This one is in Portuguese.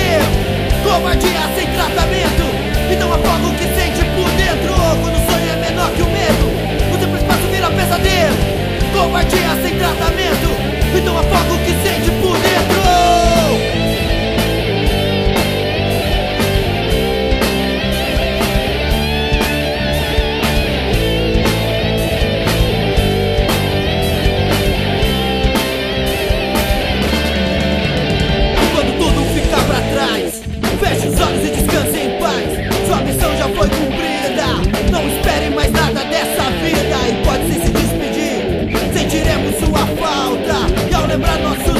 pesadelo. Covardia sem tratamento, então afoga o que sente por dentro. Quando o sonho é menor que o medo, o tempo e espaço vira pesadelo. Covardia sem tratamento, então afoga o que sente por dentro. Feche os olhos e descanse em paz. Sua missão já foi cumprida. Não espere mais nada dessa vida. E pode se despedir. Sentiremos sua falta. E ao lembrar nossos